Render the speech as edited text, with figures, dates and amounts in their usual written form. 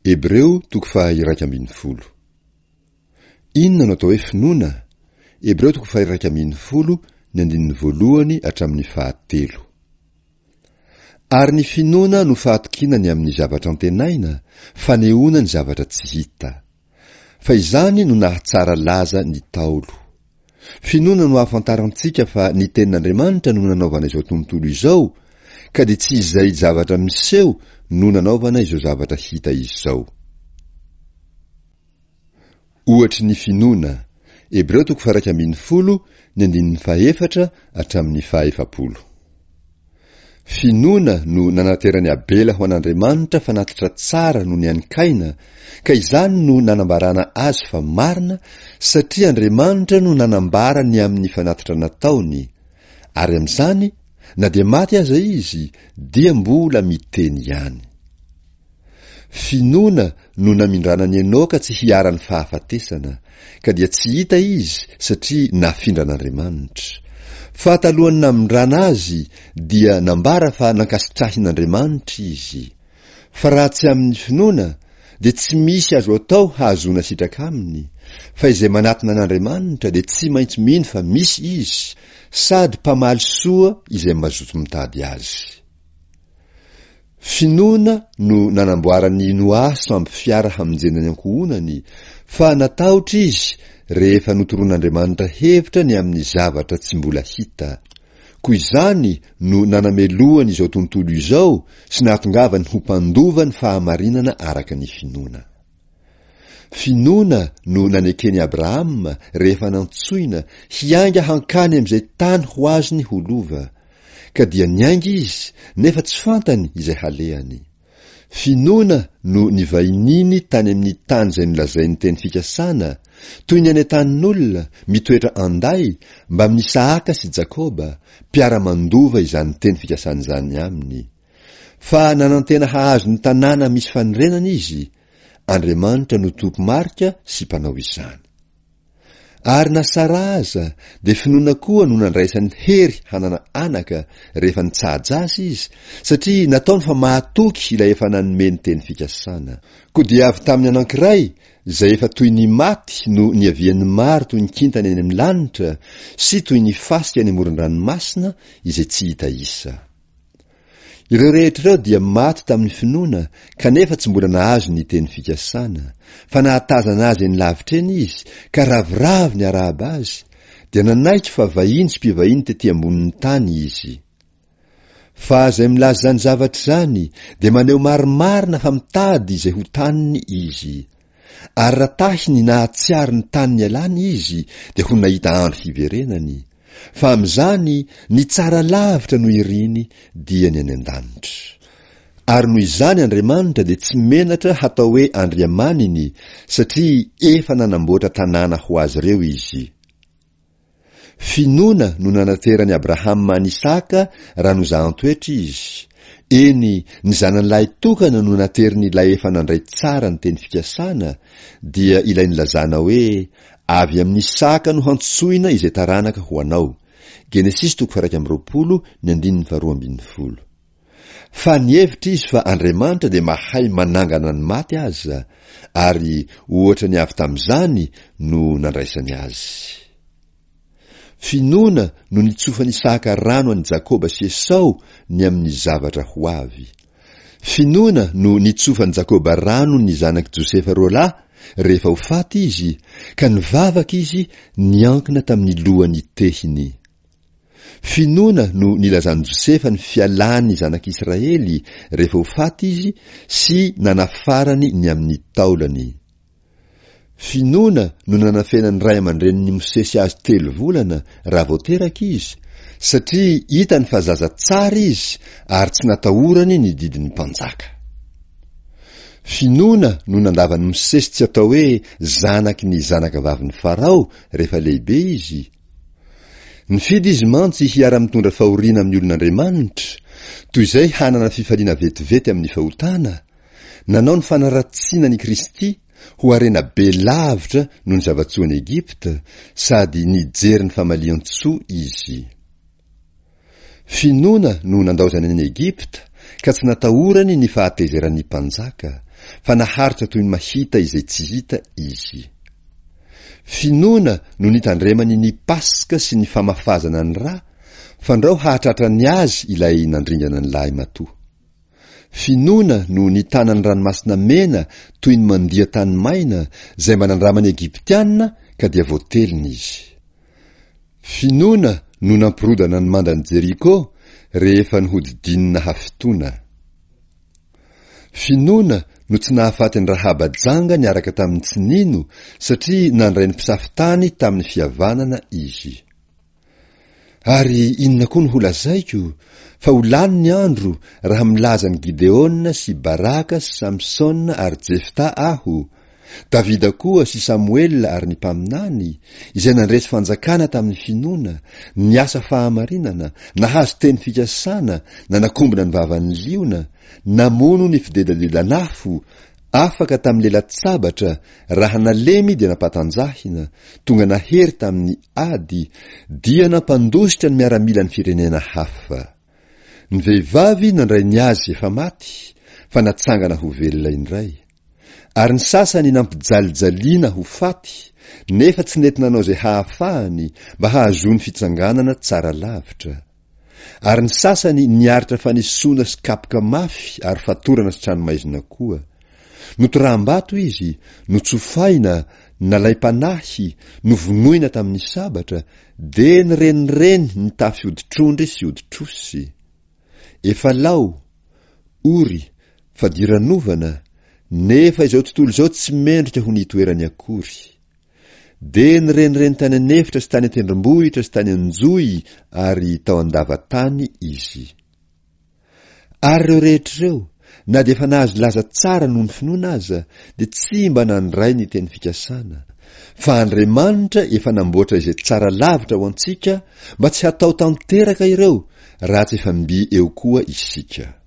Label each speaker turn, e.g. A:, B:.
A: Hebreo 1:10. Inona no atao hoe finoana? Hebreo 1:10 ny 2 hatramin'ny 7. Ary ny finoana no fahatokinany amin'ny zavatra antenaina, fanehoana ny zavatra tsy hita. Fa izany no nahatsara laza ny Taolo. Finoana no ahafantarantsika fa ny tenin'Andriamanitra no nanaovana izao tontolo izao, ka dia tsy izay zavatra miseho no nanaovana izao zavatra hita izao. Ohatry ny finoana. Hebreo 1:10 ny 4 hatramin'ny 11. Finoana no nanaterany Abela ho an'Andriamanitra fanatitra tsara no ny an'i Kaina, ka izany no nanambarana azy fa marina, satria Andriamanitra no nanambara ny amin'ny fanatitra nataony, ary amin'izany na dia maty aza izy dia mbola miteny ihany. Finoana no namindrana ny Enoka tsy hiara-ny fahafatesana, ka dia tsy hita izy satria nafindra an'Andriamanitra. Fa talohany namindrana azy dia nambara fa nankasitrahin'Andriamanitra izy. Fa raha tsy amin'ny finoana dia tsy misy azo atao hahazoana sitraka aminy, fa izay manatona an'Andriamanitra dia tsy maintsy mino fa misy izy, sady mpamaly soa izay mazoto mitady azy. Finoana no nanamboarany Noa samby fiara hamonjena ny ankohonany, fa natahotra izy rehefa notoron'Andriamanitra hevitra ny amin'ny zavatra tsy mbola hita. Koa izany no nanamelohany izao tontolo izao sy nahatongavany ho mpandova ny fahamarinana araka ny finoana. Finoana no nanekeny Abrahama rehefa nantsoina hiainga hankany amin'izay tany ho azony ho lova, ka dia niainga izy nefa tsy fantany izay halehany. Finoana no nivaininy tany amin'ny tany izay nolazainy teny fikasana, toy ny any tanin'olona mitoetra anday mba amin'ny Isaaka sy Jakoba, mpiara-mandova izany teny fikasana izany aminy. Fa nanantena hahazo ny tanàna misy fanirenana izy, Andriamanitra no tompo marika sy mpanao izany. Ary nasara aza dia finoana koa no nandraisany hery hanana anaka rehefa nitsaja azy izy, satria nataony fa mahatoky ilay efa nanome ny teny fikasana. Koa dia avy tamin'ny anankiray izay efa toy ny maty no niavian'ny maro toy ny kintana eny amin'ny lanitra sy toy ny fasika any amoron-dranomasina izay tsy hita isa. Ireo rehetra ireo dia maty tamin'ny finoana, kanefa tsy mbola nahazo ny teny fikasana, fa nahatazana azy eny lavitra eny izy, ka ravoravo ny arahaba azy, dia nanaiky fa vahiny sy mpivahiny tetỳ ambonin'ny tany izy. Fa izay milaza izany zavatra izany dia maneho marimarina fa mitady izay ho taniny izy. Ary raha tahiny nahatsiaro ny tany nialany izy dia ho nahita andro hiverenany. Fa amin'izany ny tsara lavitra no iriny dia ny any an-danitra. Ary noho izany Andriamanitra dia tsy menatra hatao hoe andriamaniny, satria efa nanamboatra tanàna ho azy ireo izy. Finoana no nanaterany Abrahama any Isaaka raha nozahan-toetra izy. Eny, ny zanan'ilay tokana no nateriny ilay efa nandray tsara ny teny fikasana, dia ilay nilazana hoe avy amin'ny Isaaka no hantsoina izay taranaka ho anao. Genesis 1:20. Fa nihevitra izy fa Andriamanitra dia mahay manangana ny maty aza, ary ohatra ny avy tamin'izany no nandraisany azy. Finoana no nitsofany Isaaka rano any Jakoba sy Esau ny amin'ny zavatra ho avy. Finoana no nitsofany Jakoba rano ny zanaky Josefa roalahy rehefa ho faty izy, ka nivavaka izy niankina tamin'ny lohany tehiny. Finoana no nilazany Josefa ny fialany zanak'Israely rehefa ho faty izy sy nanafarany ny amin'ny taolany. Finoana no nanafenany ray aman-dreniny Mosesy azy 3 volana raha vao teraka izy, satria hitany fa zaza tsara izy ary tsy natahorany ny didin'ny mpanjaka. Finoana no nandavany Mosesy tsy atao hoe zanaky ny zanaka vavin'ny Farao rehefa lehibe izy. Nifidy izy mantsy hiara-mitondra fahoriana amin'ny olon'Andriamanitra, toy izay hanana fifaliana vetivety amin'ny fahotana. Nanao ny fanaratsiana ny Kristy ho arena be lavitra noho ny zavatsoany Egipta, sady nijery ny famalian-tsoa izy. Finoana no nandaozany any Egipta, ka tsy natahorany ny fahatezerany mpanjaka, fa naharitra toy ny mahita izay tsy hita izy. Finoana no nitandremany ny Paska sy ny famafazana ny ra, fandrao hahatratra ny azy ilay nandringana ny lahy matoa. Finoana no nitana ny ranomasina mena toy ny mandia tany maina izay manandramany Egiptianina ka dia voateliny izy. Finoana no nampirodana ny mandan'i Jeriko rehefa nihodidinina hafitoana. Finoana no tsy nahafaty ny Rahaba janga niaraka tamin'ny tsinino satria nandray ny mpisafitany tamin'ny fihavanana izy. Ary inona koa no ho lazaiko fa ho lany ny andro raha milaza ny Gideona sy Baraka sy Samsona ary Jefta aho, Davida koa sy Samuela ary ny mpaminany izay nandresy fanjakana tamin'ny finoana, niasa fahamarinana, nahazo teny fikasana, nanakombona ny vavan'ny liona, namono ny fidedadedanafo, afaka tamin'ny lelatsabatra, raha nalemy dia nampatanjahina, tonga nahery tamin'ny ady, dia nampandositra ny miaramila ny firenena hafa. Ny vehivavy nandray ny azy efa maty, fa natsangana ho velona indray. Ary ny sasany nampijalijalina ho faty, nefa tsy nety nanao izay hahafahany mba hahazoany fitsanganana tsara lavitra. Ary ny sasany niaritra fanesoana sy kapoka mafy ary fatorana sy tranomaizina koa. Notoram-bato izy, notsofaina, nalay-panahy, novonoina tamin'ny sabatra, de nirenireny nitafy oditrondry sy oditrosy. Efa lao, ory, fa diranovana, nefa izao tontolo izao tsy mendrika ho nitoerany akory. De nirenireny tany anefitra sy tany antendrombohitra sy tany anjoy ary tao andavatany izy. Ary reo rehetr'ireo, na dia efa nahazo laza tsara noho ny finoana aza, dia tsy mba nandray ny teny fikasana. Fa Andriamanitra efa namboatra izay tsara lavitra ho antsika, mba tsy hatao tanteraka ireo, raha tsy efa mby eo koa isika.